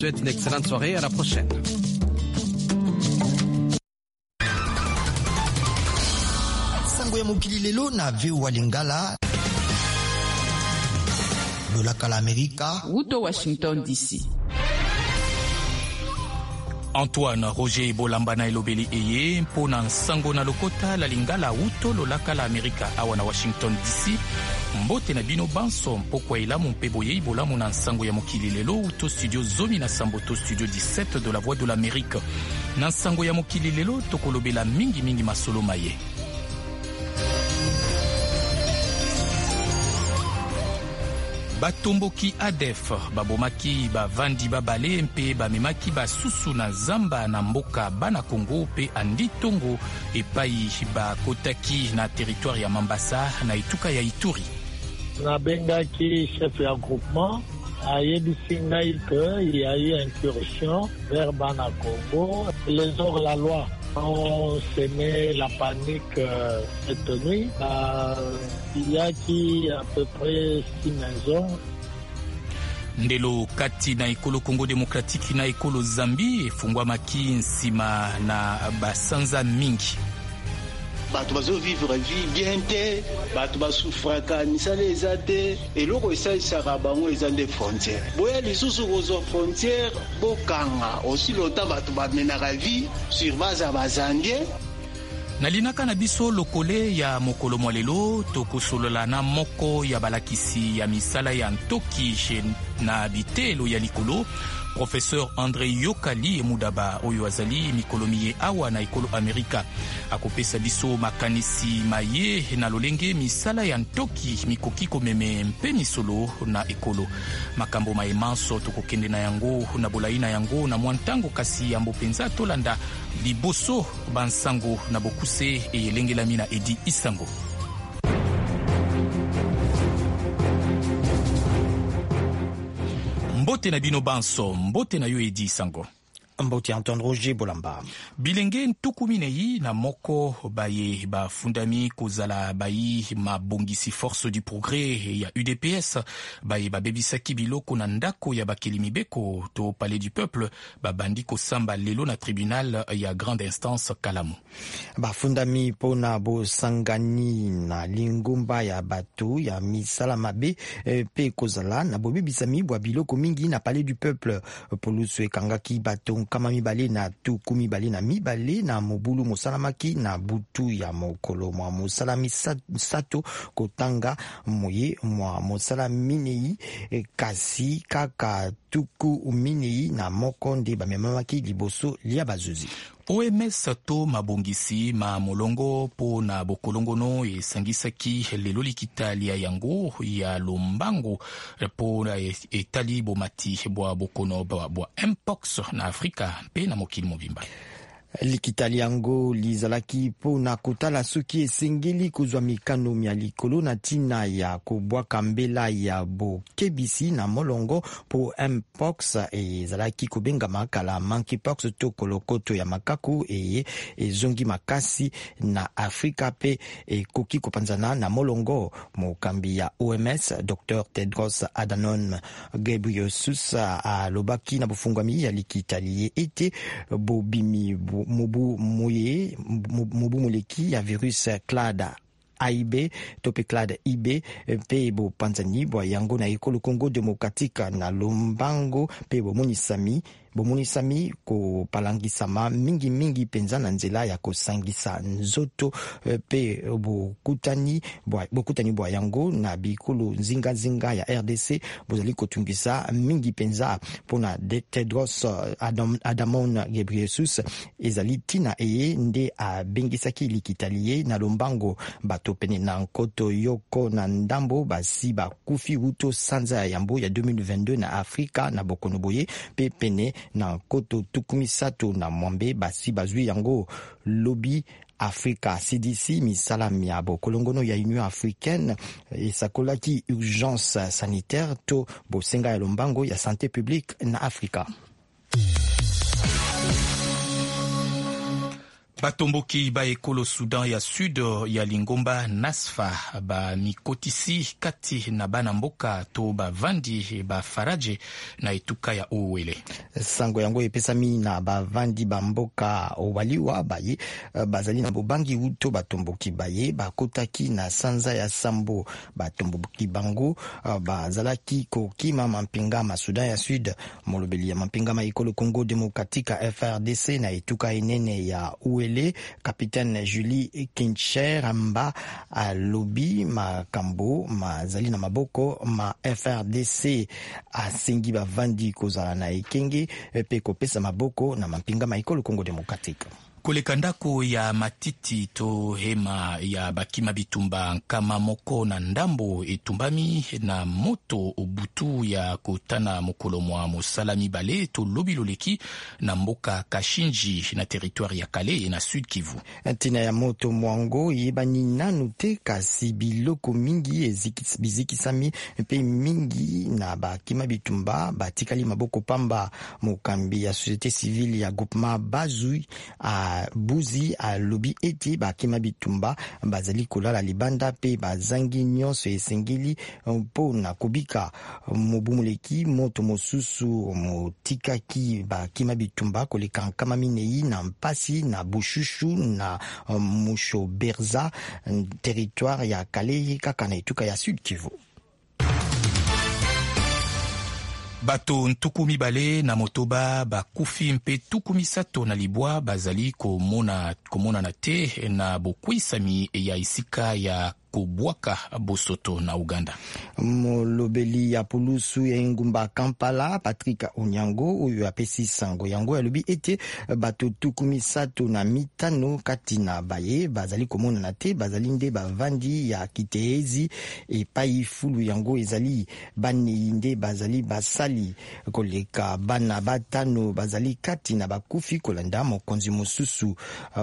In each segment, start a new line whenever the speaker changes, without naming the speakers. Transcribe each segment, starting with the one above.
Je vous souhaite une excellente soirée, à la prochaine.
Sango ya mokili lelo na VOA Lingala lolaka la Amerika
Wuto Washington DC.
Antoine Roger Bolamba na elobeli eye mpona nsango na lokota la Lingala wuto lolaka la Amerika awa na Washington DC. Mbote na bino banso mpokwa ilamu mpe boyei bolamu na nsango ya mokili lelo uto studio zomi na samboto studio 17 de la Voix de l'Amérique. Na nsango ya mokili lelo tokolobela mingi masolo maye. Batomboki ADF babomaki bavandi babale mpe bamemaki basusu na zamba na mboka bana Kongo pe andi tongo epai bakotaki na territoire ya Mambasa na etuka ya Ituri.
Nabengaki chef ya groupement ayebisi ngai que il y a eu incursion vers bana Congo. Les hors-la-loi ont semé la panique cette nuit. Il y a à peu près 6 maisons.
Ndelo kati na ekolo Congo Démocratique na ekolo Zambie efungwamaki nsima na basanza mingi.
Bato bazo vivre vie bien te, bato basufraka misala eza te, eloko esalisaka bango eza nde frontière. Boya lisusu kozwa frontière bokanga aussi lota bato bamenaka vie sur base ya bazandie.
Nalinaka na biso lokole ya mokolo mwalelo tokosolola na moko ya balakisi ya misala ya ntoki na bitelo ya likolo. Professeur André Yokali Emudaba oyo azali mikolomi ye awa na ekolo Amerika akopesa biso makanisi maye na lolenge misala ya ntoki mikoki komeme mpe misolo na ekolo. Makambo maemanso tokokende na yango na bolai na yango na mwantango kasi yambo penza tolanda liboso bansango na bokuse eyelengelami na Edi Isango. Mbote na bino banso, mbote na yo Edi Isango.
Mbote Antoine Roger Bolamba.
Bilenge ntukuminei na moko baye bafundami kozala bayi mabongisi force du progrès ya UDPS baye babebisaki biloko na ndako ya bakeli mibeko to palais du peuple babandi kosamba lelo na tribunal ya grande instance Kalamu.
Bafundami pona bosangani na lingumba ya bato ya misala mabe pe kozala na bobebisami bwa biloko mingi na palais du peuple polusu ekangaki bato kama mibale na tuku mibale na mibale na mobulu mosalamaki na butu ya mokolo mwa mosalami sato kotanga moye mwa mosalami kasi kaka tuku minei na moko nde bamemamaki liboso lia bazuzi.
OMS to mabongisi ma molongo po na bokolongono esangisaki lelo likitalia yango ya lombango po na etali bomati bwa bokono bwa mpox na Afrika pe na mokili mobimba.
Likitali yango lizalaki po na kotala soki esengeli kozwa mikano mia likolo na tina ya kobwaka mbela ya bokebisi na molongo po mpox ezalaki kobengama kala monkeypox to kolokoto ya makaku ezongi makasi na Afrika pe ekoki kopanzana na molongo. Mokambi ya OMS Dr. Tedros Adhanom Ghebreyesus alobaki na bufungwami ya likitali ete bobimi mobu moleki ya virus clade AIB tope clade IB pe bo panzani bo yango na ekolo Congo Démocratique na lombango pe bomonisami ko palangisama mingi penza na nzela ya kosangisa nzoto pe bokutani bwa yango na bikolo nzinga ya RDC bozali kotungisa mingi penza pona Tedros Adhanom Ghebreyesus ezali tina eye nde abengisaki likitalie na lombango bato pene na nkoto yoko na ndambo basi bakufi uto sanza ya yambo ya 2022 na Afrika na bokono boye pe pene na koto tukumisato na mwambe basi bazwi yango lobby Africa CDC misalam ya bokolongono ya Union Africaine esakolaki urgence sanitaire to bosenga ya lombango ya santé publique na Afrika.
batomboki ba ekolo Sudan ya Sud ya lingomba Nasfa ba mikotisi kati na bana mboka to bavandi ba Faraje na etuka ya Uwele.
Sango yango epesami na bavandi ba mboka Owaliwa baye bazali na bobangi uto batomboki baye bakotaki na sanza ya Sambo. Batomboki bango bazalaki kokima mampingama Sudan ya Sud molobeli ya mampingama ekolo Congo Demokratika FRDC na etuka enene ya Uwele. Capitaine Julie Kincher amba alobi makambo mazali na maboko ma FRDC asengi bavandi kozala na ekenge pe kopesa maboko na mampingama ekolo Congo Demokratika.
Koleka ndako ya matiti to hema ya bakima bitumba nkama moko na ndambo etumbami na moto obutu ya kotana mokolo mwa mosala mibale to lobi loleki na mboka Kashinji na territoire ya Kale na Sud Kivu.
Ntina ya moto mwango yebani nanu te kasi biloko mingi bizikisami pe mingi na bakima bitumba batikali maboko pamba mokambi ya société civile ya groupement Bazui Buzi alobi eti bakima bitumba bazali kolala libanda pe bazangi nyonso esengeli mpo na kubika mobumuleki moto mosusu motikaki bakima bitumba koleka nkama minei na mpasi na bushushu na musho berza territoire ya Kale kaka na etuka ya Sud Kivu.
Bato ntuku mibale na motoba bakufi mpe tuku misato na libwa bazali komona na te na bokwisami ya isika ya Kobwaka Bosoto na Uganda.
Molobeli ya pulusu ya ngumba Kampala Patrick Onyango oyo apesi sango yango alobi ete bato tuku misato na mitano kati na baye bazali komona na te bazali nde bavandi ya Kiteezi epai fulu yango ezali bani nde bazali basali koleka bana batano bazali kati na bakufi kolanda mokonzi mosusu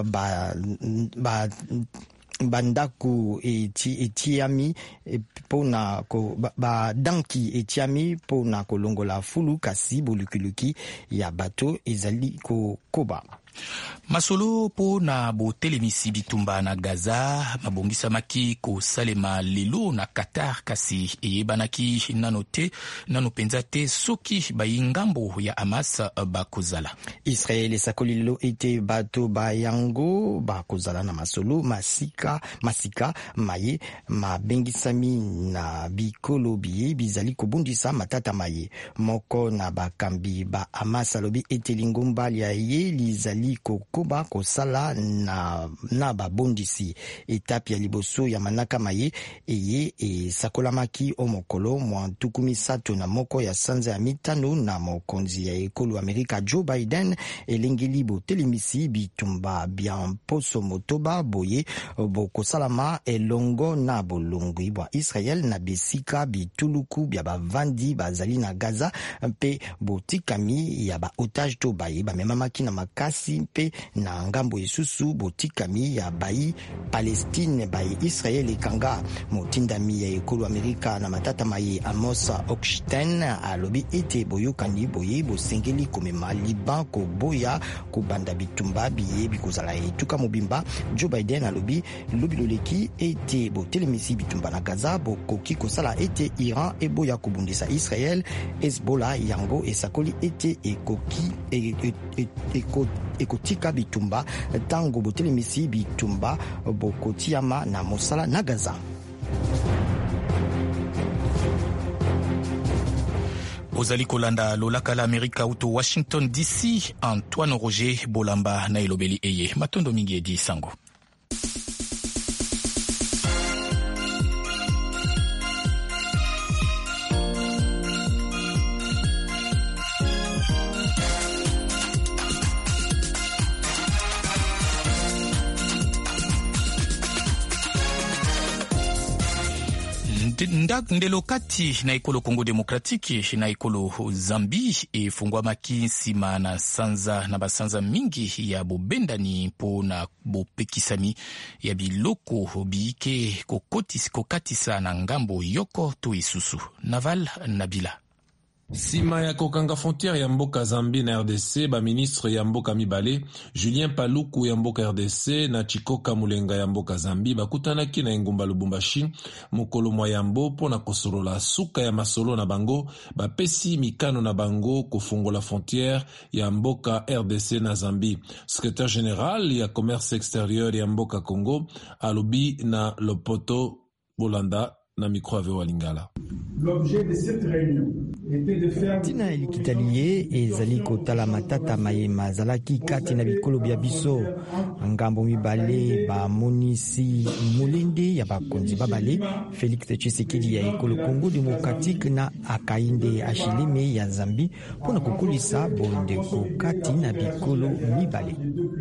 bandaku etiami pona ko badanki etiami pona kolongola fulu kasi bolukiluki ya bato ezali koba.
Masolo po na botelemisi bitumba na Gaza mabongisamaki kosalema lelo na Qatar kasi eyebanaki nano penza te soki bayingambo ya Hamas bakozala.
Israel esakoli lelo ete bato bayango bakozala na masolo masika maye mabengisami na bikolo biye bizali kobundisa matata maye moko na bakambi ba Hamas alobi ete lingomba ya ye lizali kokoba kosala na babondisi etape ya liboso ya manaka maye eye esakolamaki omokolo mwa ntuku misato na moko ya sanza ya mitano na mokonzi ya ekolo Amerika Joe Biden elengeli botelemisi bitumba bya mposo motoba boye bokosalama elongo na bolongwi bwa Israel na bisika bituluku bya bavandi bazali na Gaza mpe botikami ya ba otage to baye bamemamaki na makasi mpe na ngambo esusu botikami ya bayi Palestine bayi Israel ekanga motindami ya ekolo Amerika na matata maye Amos Hochstein alobi ete boyokani boye bosengeli komema Liban koboya kobanda bitumba biye bikozala etuka mobimba. Joe Biden alobi loleki ete botelemisi bitumba na Gaza bokoki kosala ete Iran eboya kobundisa Israel. Hezbollah yango esakoli ete ekotika bitumba tango botelemisi bitumba bokotiama na mosala na Gaza.
Ozali kolanda lolaka la Amerika uto Washington DC. Antoine Roger Bolamba na elobeli eye matondo mingi edi sango. Ndelo kati na ekolo Congo Demokratiki na ekolo Zambi efungwamaki nsima na basanza mingi ya bobendani mpo na bopekisami ya biloko biike kokatisa na ngambo yoko to isusu. Naval Nabila.
Sima ya kokanga frontière ya mboka Zambie na RDC, ba ministre ya mboka mibale, Julien Paluku ya mboka RDC na Chikoka Mulenga ya mboka Zambie bakutanaki na engumba Lubumbashi mokolo mwa yambo pona kosolola suka ya masolo na bango bapesi mikano na bango kofungola frontière ya mboka RDC na Zambie. Secrétaire général ya commerce extérieur ya mboka Congo alobi na Lopoto Bolanda na micro ave Walingala.
L'objet de cette réunion était de faire
tina elikitaliye ezali kotala matata mayema zalaki kati na bikolo bya biso ngambo mibale bamonisi molende ya bakonzi babale Félix Tshisekedi ya ekolo Congo démocratique na Akainde Achileme ya Zambie pona kokulisa bondeko kati na bikolo mibale.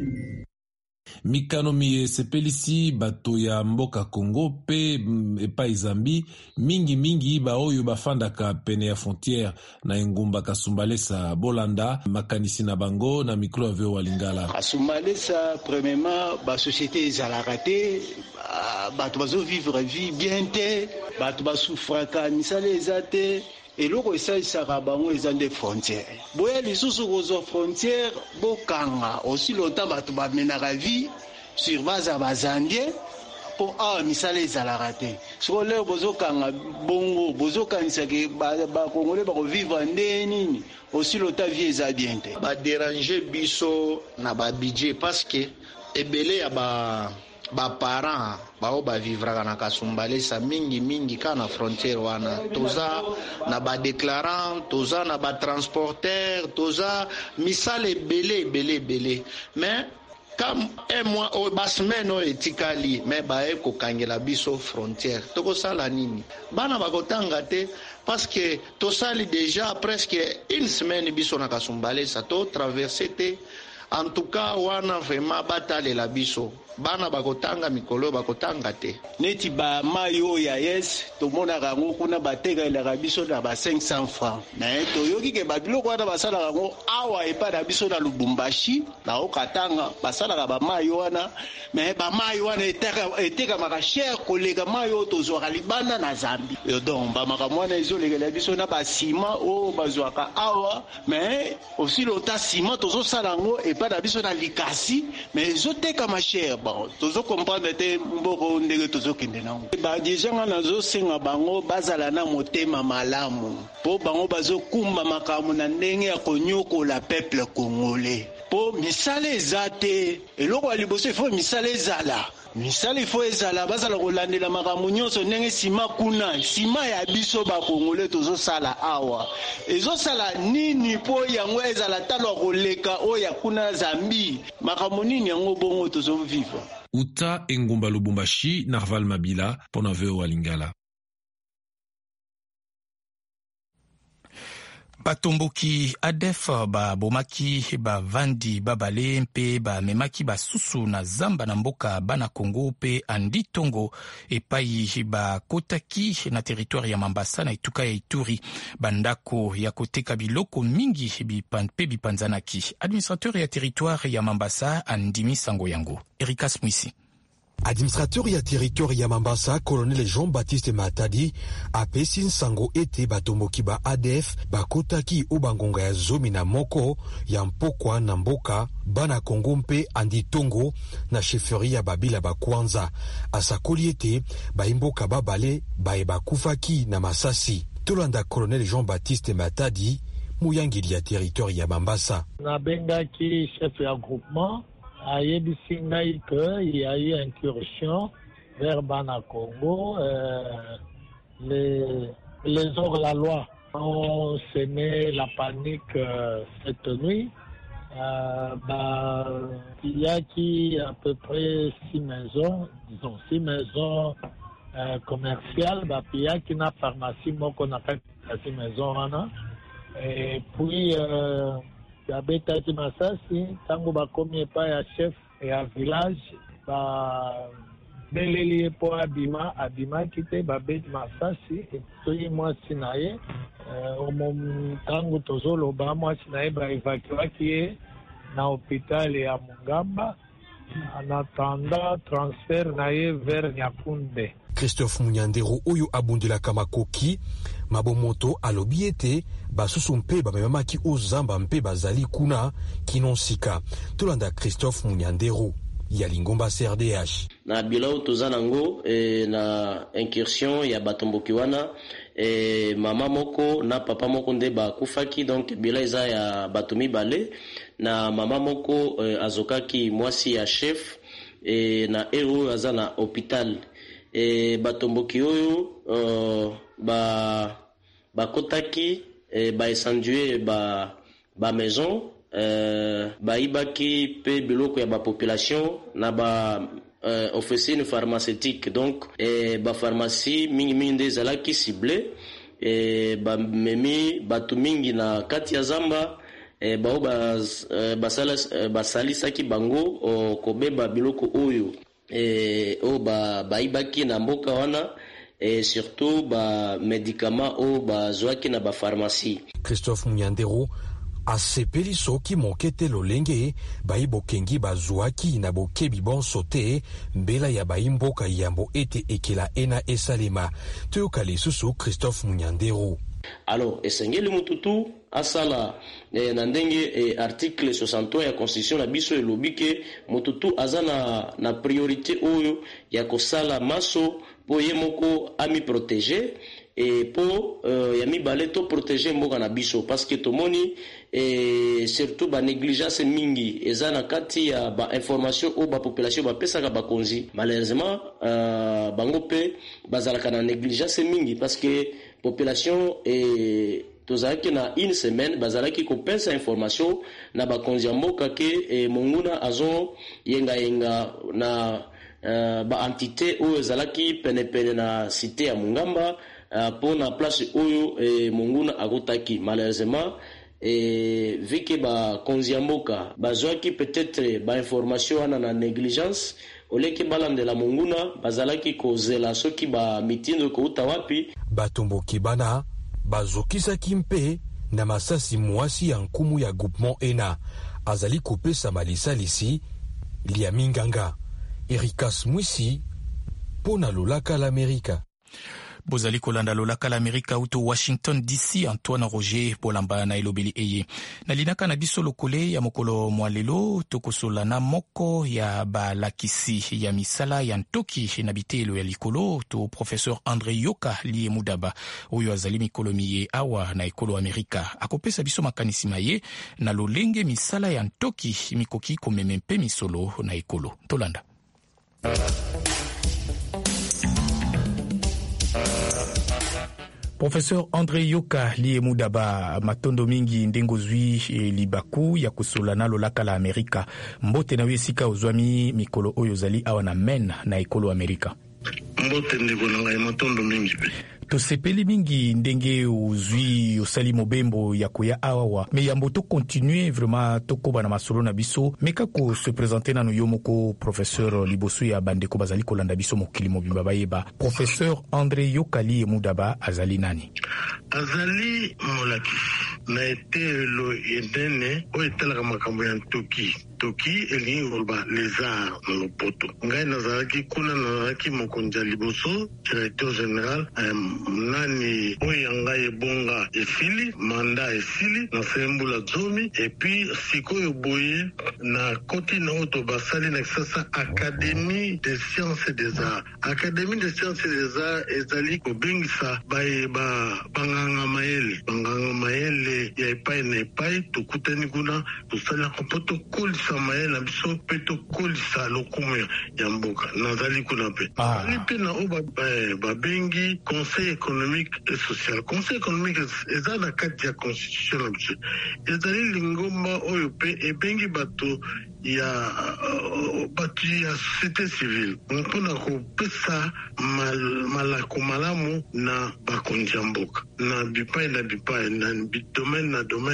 Mikano miye sepelisi bato ya mboka Congo pe epai Zambie mingi ba oyo bafandaka pene ya frontière na engumba Kasumbalesa Bolanda makanisi na bango na mikro ave Walingala.
Kasumbalesa premièrement ba société ezalaka te bato bazo vivre vie bien te bato basufraka misala eza te eloko esalisaka bango eza nde frontière boya lisusu kozwa frontière bokanga aussi longtemps bato bamenaka vie sur base ya bazandie mpo awa misala ezalaka te soko leo bozokanga bongo bozokanisaki bakongole bakovivre nde nini aussi longtemps vie eza bien te
baderange biso na babudget parce que ebele ya parents bao bavivraka na Kasumbalesa mingi ka na frontière wana toza na déclarant toza na transporteur toza misale belé mais comme un mois au basmen o etikali mais bae ko kangela biso frontière toko sala nini bana bakotanga te parce que to sali déjà presque une semaine biso na Kasumbalesa to traverser te. En tout cas, wana vraiment batale la biso. Bana bakotanga mikolo bakotanga te.
Neti ba mayo ya yes, to mona rango kuna bateka ila biso na ba 500 francs. Na to yoki ke babiloko wana basala rango awa epa na biso na Lubumbashi, na okatanga basala ba mayo wana, mais ba mayo wana eteka maka cher kolega mayo to zwa libanda na Zambie. Yo donc ba maka mwana ezoleka la biso na ba ciment o bazwaka awa, mais aussi lota ciment to zo sala rango pas d'habitude dans l'ikasi mais ezoteka ma chère bon tozo comprendre te mboko ndenge tozo kende na ba déjà na zo singa bango bazala na motema malamu po bango bazo kumba makamu na ndenge ya konyoko la peuple congolais po misale ezate eloko aliboso ifo misale ezala misali fo ezala bazala kolandela makambo nyonso ndenge sima kuna sima ya biso bakongole tozosala awa ezosala nini po yango ezala talo koleka oya kuna Zambie makambo nini yango bongo tozovivre
uta engumba Lubumbashi Narval Mabila pona veo Walingala.
Batomboki ADF bomaki vandi babale mpe memaki basusu na zamba na mboka bana Congo pe andi tongo epai kotaki na territoire ya Mambasa na ituka ya Ituri bandako ya koteka biloko mingi pe bipanzanaki. Administrateur ya territoire ya Mambasa andimi sango yango Erikas Mwisi.
Administrateur ya territoire ya Mambasa, colonel Jean-Baptiste Matadi, apesi nsango ete batomboki ba ADF bakotaki obangonga ya zomi na moko ya mpokwa na mboka bana Congo mpe andi tongo na chefferie ya Babila Bakwanza. Asakoli ete baimboka babale bae bakufaki na masasi. Tolanda colonel Jean-Baptiste Matadi, muyangili ya territoire ya Mambasa.
Nabengaki chef ya groupement ayebisi ngai qu'il y a eu incursion vers Bana Congo. Les hors-la-loi ont semé la panique cette nuit. Il y a qui à peu près 6 maisons, disons 6 maisons commerciales. Il y a qui n'a pharmacie, moi qu'on appelle 6 maisons. Et puis babetaki masasi tango bakomi epai ya chef ya village beleli ye mpo abimaki te babeti masasi soki mwasi na ye tango tozoloba mwasi na ye baevacuaki ye na hôpital ya Mungamba en attendant transfert na ye vers Nyakunde.
Christophe Munyandero oyo abundelaka makoki mabomoto alobi ete basusu mpe bamemamaki ozamba mpe bazali kuna kino sika. Tolanda Christophe Munyandero ya Lingomba CRDH.
Na bilao tozanango na incursion ya batomboki wana mama moko na papa moko nde bakufaki, donc bila eza ya bato mibale na mama moko azokaki mwasi ya chef na ero aza na hôpital. Batomboki oyo bakotaki baesandue ba maison baibaki pe biloko ya ba population na ba officine pharmaceutique, donc ba pharmacie mingi nde ezalaki ciblé ba memi batu mingi na kati ya zamba bao basalisaki bango kobeba biloko oyo o baibaki na mboka wana surtout ba médicament o bazwaki na ba pharmacie.
Christophe Munyandero asepeli soki mokete lolenge baibokengi bazwaki na bokebi bonso te mbela ya baimboka yambo ete ekela ena esalema. Toyoka lisusu Christophe Munyandero.
Alors esengeli mututu asala na ndenge article 63 ya constitution na biso elobi ke mututu aza na priorité oyo ya kosala maso po ye moko ami protéger et po ya mibale to protéger mboka na biso, parce que tomoni surtout ba négligence mingi eza na kati ya ba information o ba population ba pesaka ba konzi. Malheureusement bango pe bazalaka na négligence mingi parce que population tozalaki na une semaine bazalaki kopesa information na bakonzi ya mboka ke monguna azo yenga na ba entité oyo ezalaki penepene na cité ya Mungamba po na place oyo monguna agotaki. Malheureusement vike bakonzi ya mboka bazwaki peut-être ba information wana na négligence oleki balandela monguna bazalaki kozela soki ba mitindo kouta wapi
batomboki bana bazokisaki mpe na masasi mwasi ya nkumu ya groupement ENA azali kopesa malisalisi lia minganga. Erikas Mwisi pona lolaka l'Amerika.
Bozali kolanda lolaka l'Amerika uto Washington DC. Antoine Roger Bolamba na elobeli eye na linaka na biso lokole ya mokolo mwalelo tokosola na moko ya balakisi ya misala ya ntoki na bitelo ya likolo to professeur André Yoka liye mudaba oyo azali mikolo miye awa na ekolo Amerika akopesa biso makanisi maye na lolenge misala ya ntoki mikoki komemempe misolo na ekolo. Tolanda. Professeur André Yoka liye mudaba matondo mingi ndengo zwi libaku ya kusolana lolaka la Amerika mbote na wesika ozwami mikolo oyo zali awa na men na ekolo Amerika.
Mbote ndeko nanga matondo mingi pe
tosepeli mingi ndenge uzwi osali mobembo ya koya awa me yambo to continuer vraiment tokoba na masolo na biso meka ko se présenter na yo moko professeur liboso ya bandeko bazali kolanda biso mokili mobimba bayeba. Professeur André Yokali Mudaba azali nani?
Azali molakisi na etelo yendene o etalaka makambo ya Toki elingi koloba lézard na lopoto. Ngai nazalaki kuna nazalaki mokonzi ya liboso directeur général nani oyo ngai ebonga esili manda esili na sembula zomi epi sikoyo boye na koti na oto basali na kisasa Académie des sciences et des arts. Académie des sciences et des arts ezali kobengisa banganga mayele ya epai na epai tokutani kuna tosala kompoto kolisa mayele na biso pe tokolisa lokumu ya mboka nazali kuna pe ali pe na o babengi conseil économique et social. Conseil économique eza na kati ya constitution na biso ezali lingomba oyo pe ebengi bato ya société civile mpona kopesa malako malamu na bakonzi ya mboka na bipai na domaine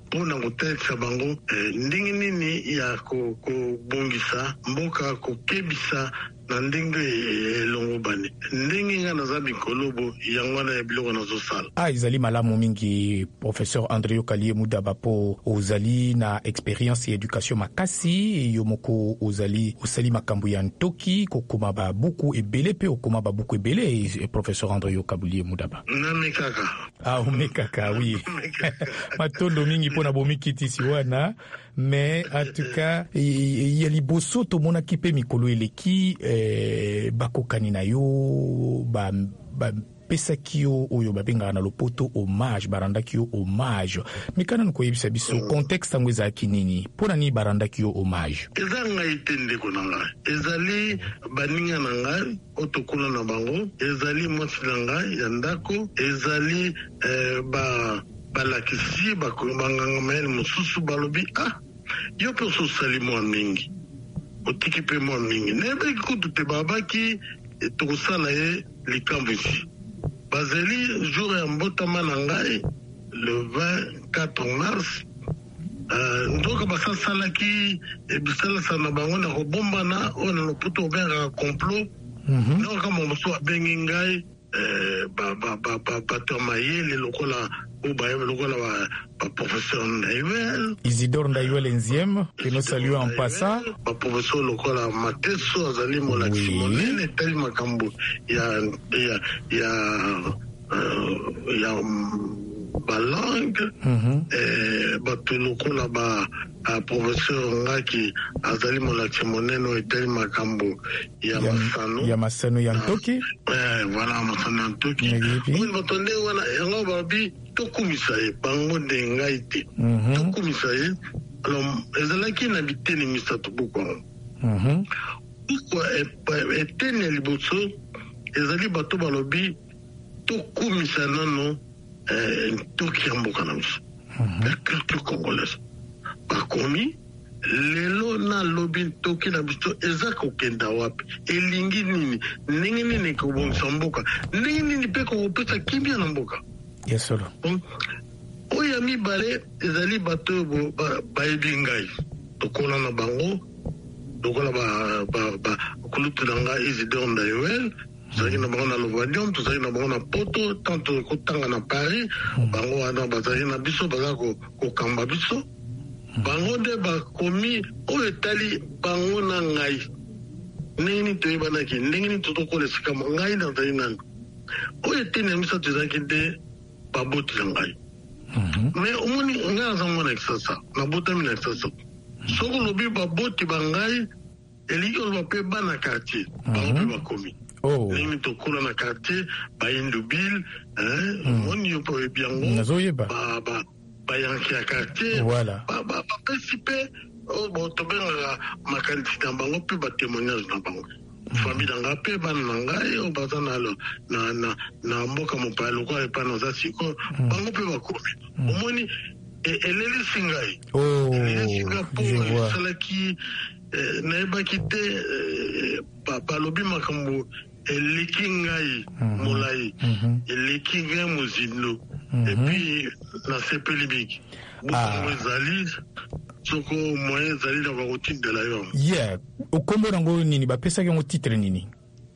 mpona kotalisa bango ndenge nini ya kobongisa mboka, kokebisa na ndenge elongo bane ndenge nga naza mikolobo yango na ya biloko nazosala.
Ezali malamu mingi professeur André Yokalié Mudaba po ozali na experience ya education makasi yo moko ozali osali makambo ya ntoki kokoma ba buku ebele pe okoma ba buku ebele professeur André Yokalié Mudaba.
Na mekaka.
Omekaka oui. Matondo mingi pona bomikitisi wana mais en tout cas ya liboso to mona kipe mikolo eleki bakokani na yo ba pesaki yo oyo babengaka na lopoto hommage barandaki yo hommage mikana nkoyebisa biso contexte yango ezalaki nini mpona nini barandaki yo hommage?
Eza ngai te ndeko na ngai, ezali baninga na ngai otokuna na bango, ezali mwasi na ngai ya ndako, ezali balakisi bakonganga mayele mosusu balobi yo mpe ososali mwa mingi otiki mpe mwa mingi nayebaki kutu te babaki tokosala ye likambo isi bazali jour ya mbotama na ngai le 24 mars ndoka basasalaki bisalasa na bango na kobombana oyo na lopoto obengaka complot ndoka momoso abengi ngai bato ya mayele lokola professeur Ndayuel
Isidore Ndayuel Enzième que nous saluons en passant,
professeur lokola Mateso azali molakisi monene etali makambo ya balangue bato lokola professeur ngaki azali molakisi monene etali makambo ya
masano ya ntoki
voilà masano ya ntoki oyo bato nde wana yango babi tokumisa ye bango nde ngai te tokumisa ye alors ezalaki na biteni misato bokwango eteni ya liboso ezali bato balobi tokumisa nano ntoki ya mboka na biso la culture congolaise bakomi lelo na lobi ntoki na biso eza kokenda wapi elingi nini ndenge nini kobongisa mboka ndenge nini mpe kokopesa kimia na mboka
yesolo
oyo ya mibale ezali bato oyo bayebi ngai tokola na bango lokola kulutu na ngai Isidore Ndayuel tozalaki na bango na Lovadium, tozalaki na bango na Poto, tanto kotanga na Paris bango wana bazalaki na biso baza kokamba biso bango nde bakomi oyo etali bango na ngai ndenge nini toyebanaki ndenge nini totokola esika ngai nazali nani oyo eteni ya misato ezalaki nde baboti na ngai mais omoni ngai naza mwana kisasa nabotami na kisasa soki olobi baboti bangai elingi oloba mpe bana quartier bango mpe bakomi ndenge tokola na quartier bayindubile omoni yo mpe oyebi yango bayanki ya quartier bapesi mpe tobengaka makanisi na bango mpe batémoignage na bango famille na ngai mpe bana na ngai oyo baza na mboka mopaya lokola epai naza siko bango mpe bakomi omoni elelisi ngai mpo esalaki nayebaki te balobi makambo eleki ngai molai eleki ngai mozindo epuis nasepeli biki bukango ezali soko moyen ezali na bakotindela yo
okombo nango nini bapesaki yango titre nini?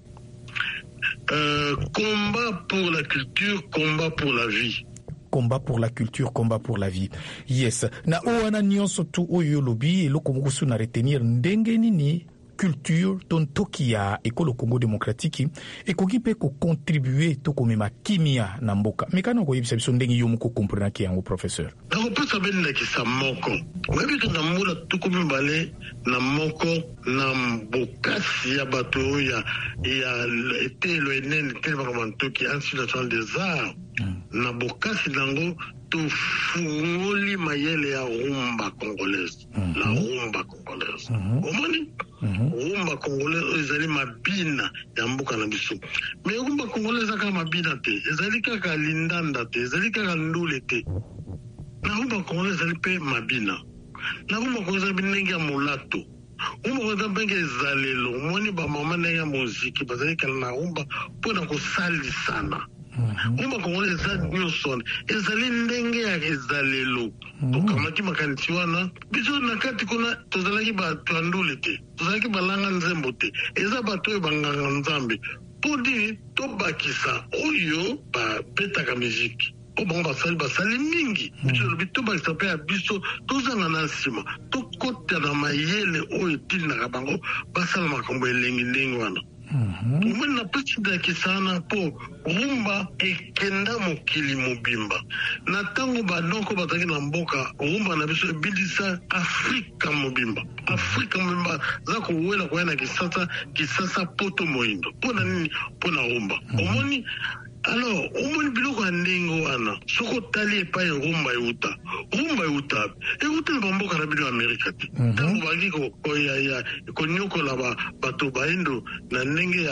Combat pour la culture, combat pour la vie.
Combat pour la culture, combat pour la vie. Yes. Na owana nyonso tu oyo lobi eloko mokusu na retenir ndenge nini culture ton toki ya ekolo Congo démocratique ekoki pe ko contribuer to komema kimia na mboka. Mekano ko yebisa biso ndenge yo moko comprendre ki yango professeur.
Na ko pesa ben na kisa moko. Ngabi to na mula to ko mbale na moko na mbokasi ya bato ya été le enen tellement toki Institut national des arts. Na bokasi nango to fungoli mayele ya rumba congolaise. La rumba congolaise. Omoni rumba congolaise ezali mabina ya mboka na biso. Mais rumba congolaise kaka mabina te, ezali kaka lindanda te, ezali kaka ndule te. Na rumba congolaise ezali pe mabina. Na rumba congolaise ezali ndenge ya molato. Rumba congolaise ndenge ezalelo, moni ba mama ndenge ya muziki bazali kala na rumba mpona kosali sana. rumba congolais eza nyonso wana ezali ndenge ya ezalelo tokamati makanisi wana biso na kati kuna tozalaki bato ya ndule te tozalaki balanga nzembo te eza bato oyo banganga nzambe podi tobakisa oyo babetaka miziki o bango basali mingi biso lobi tobakisa mpe ya biso tozanga na nsima tokota na mayele oyo etinaka bango basala makambo elengi ndenge wana omoni napesi ndakisana mpo rumba ekenda mokili mobimba na ntango badonko bazalaki na mboka rumba na biso ebindisa afrika mobimba za kowela koya na kisasa poto moyindo mpo na nini mpo na rumba omoni alors omoni biloko ya ndenge wana soki otali epai rumba euta na bamboka na bino amerika te ntango baki konyokola bato baindo na ndenge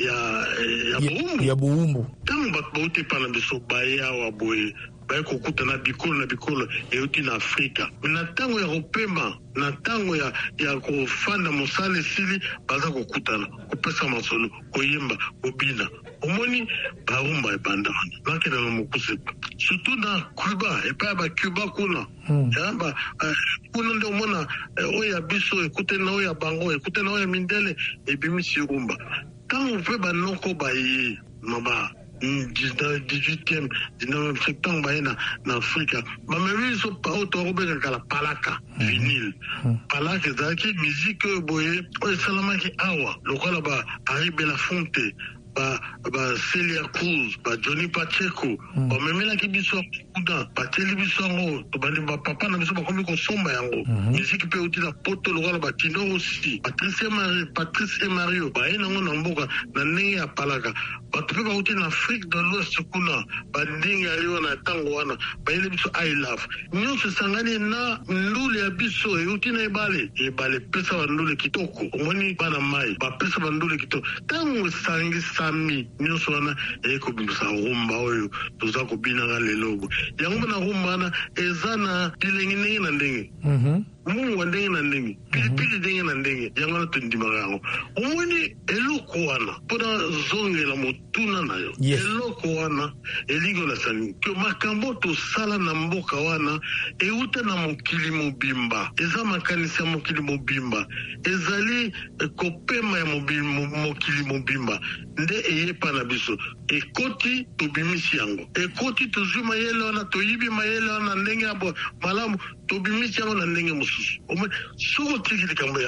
ya bowumbu ntango bato bauti epai na biso baye awa boye baye kokutana bikolo euti na afrika na ntango ya kopema na ntango ya kofanda mosala esili baza kokutana kopesa masolo koyemba kobina omoni barumba ebanda wana nakenda na mokuse surtout na cuba epai ya bacuba kuna kuna nde omona oyo ya biso ekute na oyo ya bango ekute na oyo ya mindele ebimisi rumba ntango mpe banoko baye maba 18e 19e septembre baye na afrika bamemi biso pao tokobengaka la palaka vinyle palaka ezalaki miziki oyo boye oyo esalamaki awa lokola ba Harry Belafonte ba Celia Cruz ba Johnny Pacheco bamemelaki biso kuna bateli biso yango tobandi bapapa na biso bakomi kosomba yango miziki mpe euti na poto lokola batino aussi Patrice et Mario baye nango na mboka na ndenge ya palaka bato mpe bauti na Afrique de l'Ouest kuna bandenge aliwa na ntango wana bayeli biso I love nyonso esangani na ndule ya biso euti na ebale pesa bandule kitoko omoni bana mai bapesa bandule kitoko ntango esangisi nyonso wana ekobimisa rumba oyo toza kobinanga lelo yango na rumba wana eza na bilengi ndenge na ndenge mungu ndenge na ndenge pilipili ndenge na ndenge yango na tondimaka yango omoni eloko wana mpona zongela motuna na yo eloko wana eligolasani ke makambo tosala na mboka wana euta na mokili mobimba eza makanisi ya mokili mobimba ezali kopema ya mokili mobimba nde eyepa na biso ekoti tobimisi yango ekoti tozwi mayele wana toyibi mayele wana ndenge ya malamu tobimisi yango na ndenge mosusu soki otiki likambo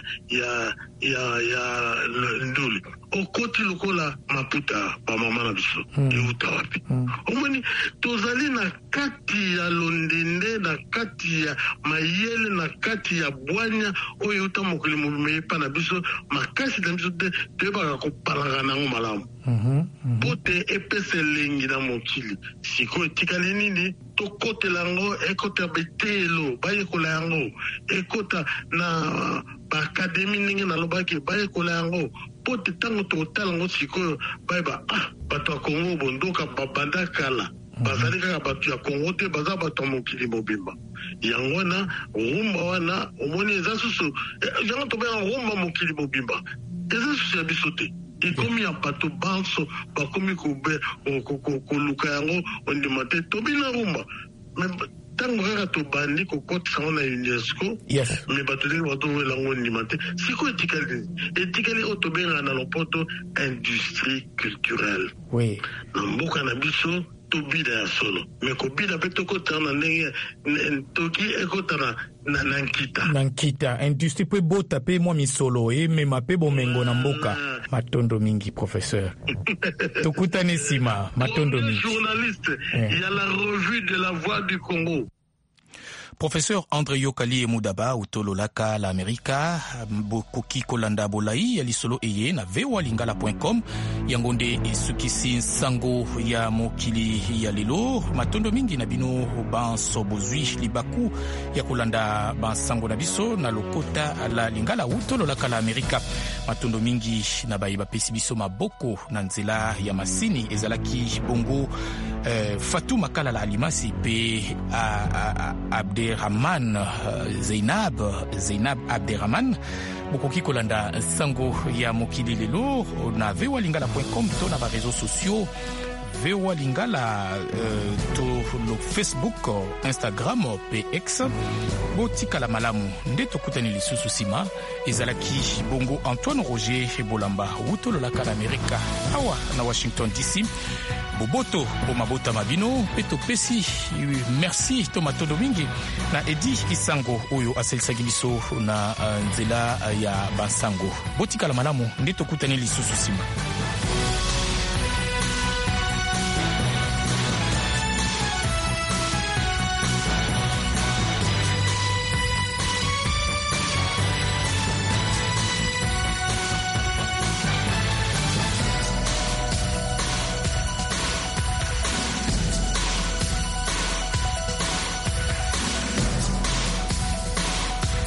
ya ndule okoti lokola maputa bamama na biso euta wapi omoni tozali na kati ya londende na kati ya mayele na kati ya bwanya oyo euta mokili mobimba epa na biso makasi na biso te toyebaka kopalaka nango malamu po te epesa elengi na mokili sikoyo etikali nini tokotela yango ekota betelo bayekola yango ekota na baakademi ndenge nalobaki bayekola yango po te ntango tokotala yango sikoyo bayeba bato ya kongo bondoka babanda kala bazali kaka bato ya kongo te baza bato ya mokili mobimba yango wana rumba wana omoni eza susu yango tobenga rumba mokili mobimba eza susu ya biso te ekomi ya bato banso bakomi koluka yango ondima te tobina rumba ntango kaka tobandi kokotisa yango na UNESCO me bato ndenge batowela yango ondima te sikoyo etikali oyo tobengaka na lopoto industrie culturelle na mboka na biso tobida ya solo me kobida mpe tokota na ndenge toki ekota na nkita
industrie mpe bota mpe mwa misolo emema mpe bomengo na mboka matondo mingi professeur tokutani nsima matondo mingi
journaliste ya la revue de la voix du Congo.
Professeur André Yokali Mudaba utololaka la Amerika bokoki kolanda bolai ya lisolo eye na voalingala.com yango nde esukisi nsango ya mokili ya lelo matondo mingi na bino banso bozwi libaku ya kolanda bansango na biso na lokota la lingala utololaka la Amerika matondo mingi na bayi bapesi biso maboko na nzela ya masini ezalaki bongo Fatou Makala la Alimasi pe Abderrahman Zainab Abderrahman bokoki kolanda sango ya mokili lelo na voalingala.com to na ba réseaux sociaux VOA Lingala to lo Facebook, Instagram pe X. Botikala malamu nde tokutani lisusu sima ezalaki bongo Antoine Roger Bolamba wutolo la kana Amerika awa na Washington DC. Boboto bomabota mabino peto pesi merci Tomato Domingue na Edi Isango oyo aselisaki biso na nzela ya Bansango. Botikala malamu nde tokutani lisusu sima.